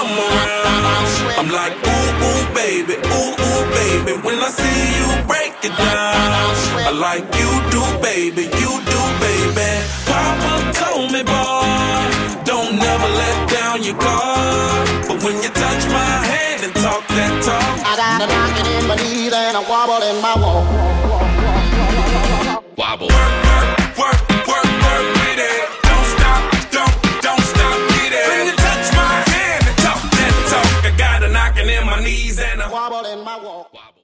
come around. I'm like, ooh, ooh, baby, ooh, ooh, baby. When I see you break it down, I like you do, baby, you do, baby. Papa told me, boy, don't never let down your guard. But when you touch my hand and talk that talk, I got a knocking in my knees and a wobble in my walk. wobble.